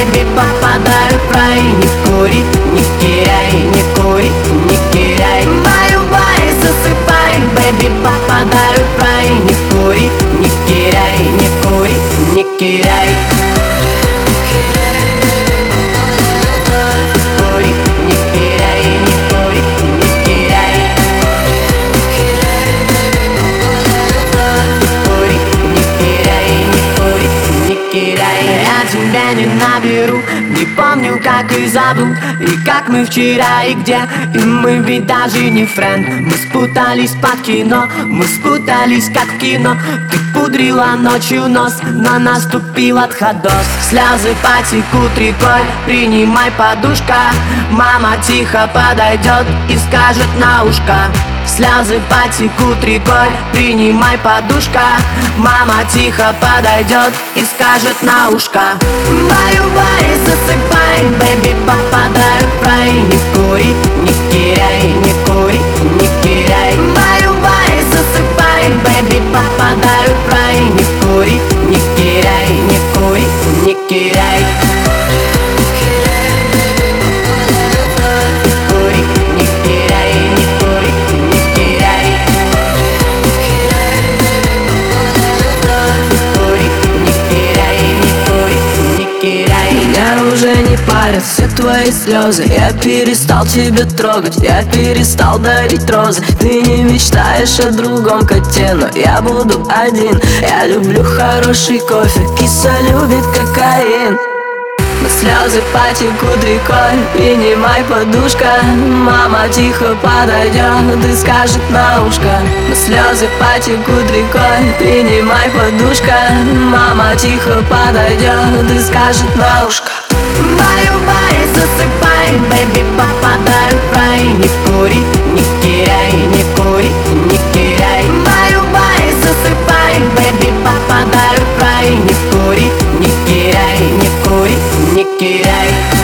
бэби, попадаю в рай. Не кури, не киряй, не кури, не киряй. Баю-бай, засыпай, бэби, попадаю в рай. Не кури, не киряй, не кури, не киряй. Я тебя не наберу, не помню, как и забыл. И как мы вчера и где. И мы ведь даже не френд. Мы спутались под кино, мы спутались как в кино. Ты пудрила ночью нос, но наступил отходос. Слезы потекут рекой, принимай, подушка. Мама тихо подойдет и скажет на ушко. Слезы потекут рекой, принимай, подушка. Мама тихо подойдет и скажет на ушко. Баю-бай, засыпай, бэби, попадаю в рай. Не кури, не киряй, не кури, не киряй. Баю-бай, засыпай, бэби, попадаю в рай. Не кури, не киряй, не кури, не киряй. Меня уже не парят все твои слезы. Я перестал тебя трогать, я перестал дарить розы. Ты не мечтаешь о другом коте, но я буду один. Я люблю хороший кофе, киса любит кокаин. Но слезы потекут рекой, принимай, подушка. Мама тихо подойдет и скажет на ушко. Но слезы потекут рекой, принимай, подушка. Мама тихо подойдет и скажет на ушко. Баю-бай, засыпай, бэби, попадаю в рай. Не кури, не киряй, не кури, не киряй. Баю-бай, засыпай, бэби, попадаю в рай. Не кури, не киряй, не кури, не киряй.